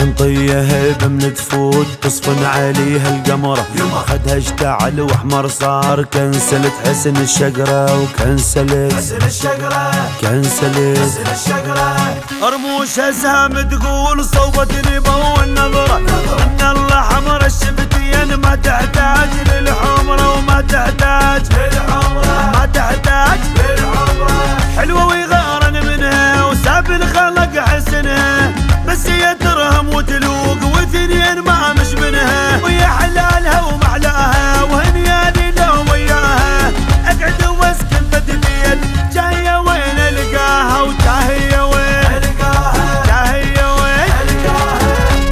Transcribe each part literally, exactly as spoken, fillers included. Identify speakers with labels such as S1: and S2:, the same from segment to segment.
S1: منطية هيبة من تفوت تصفن عليها القمرة، خدها اشتعل واحمر صار كنسلت حسن الشقرة وكنسلت
S2: حسن الشقرة
S1: كنسلت
S2: حسن الشقرة.
S1: رموش اسهام تقول صوبتني بو النظرة ان الاحمر الشفتين ما تحتاج للحمرة وما تحتاج
S2: للحمرة
S1: ما تحتاج
S2: للحمرة.
S1: حلوة ويغارن منها وساب الخلق حسنها، بس هي درهم وتلوق واثنين ما مش منها، ويا حلالها ومحلاها وهنياني لو وياها اقعد واسكن بدبيل جاية وين القاها وجاهية وين
S2: القاها
S1: جاهية وين
S2: القاها.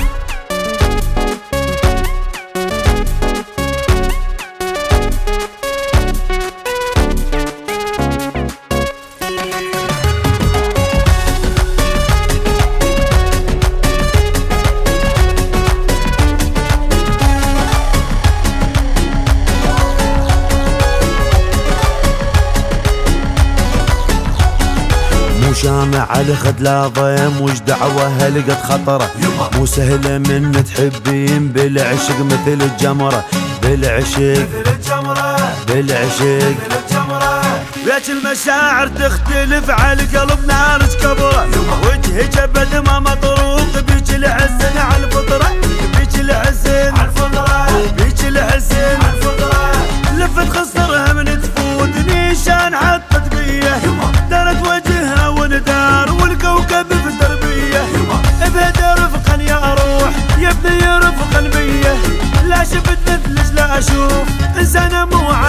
S1: مو شامع على خد لا ضيم وش دعوة لقت خطرة، مو سهلة من تحبين بالعشق مثل الجمرة بالعشق
S2: مثل الجمرة
S1: بالعشق
S2: مثل الجمرة.
S1: بيت المشاعر تختلف على القلب نارج كبرة، وجهك ابد ما مطروق بيك الحسن على الفطرة بيك الحسن
S2: على الفطرة
S1: بيك الحسن
S2: على الفطرة.
S1: لفت خسرها من تفوت نيشان حطت بيه دارت وجهها وندار والكوكب في التربية ابهد رفقا يا روح يا ابني رفقا بيه لا شفت مثلش لا اشوف انسانة مو